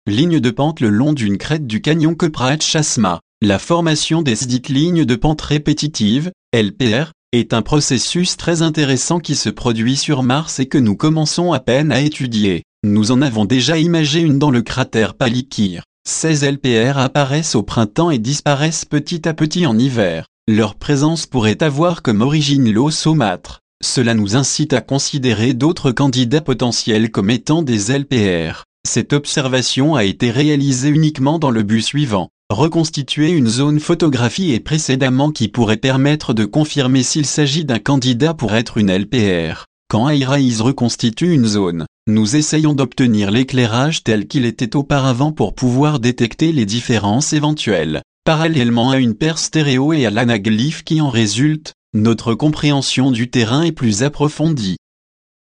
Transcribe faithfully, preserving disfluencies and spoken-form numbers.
ligne de pente le long d'une crête du canyon Köprüçme. La formation des dites lignes de pente répétitives, L P R, est un processus très intéressant qui se produit sur Mars et que nous commençons à peine à étudier. Nous en avons déjà imagé une dans le cratère Palikir. Ces L P R apparaissent au printemps et disparaissent petit à petit en hiver. Leur présence pourrait avoir comme origine l'eau saumâtre. Cela nous incite à considérer d'autres candidats potentiels comme étant des L P R. Cette observation a été réalisée uniquement dans le but suivant: reconstituer une zone photographiée précédemment qui pourrait permettre de confirmer s'il s'agit d'un candidat pour être une L P R. Quand iRAISE reconstitue une zone, nous essayons d'obtenir l'éclairage tel qu'il était auparavant pour pouvoir détecter les différences éventuelles. Parallèlement à une paire stéréo et à l'anaglyphe qui en résulte, notre compréhension du terrain est plus approfondie.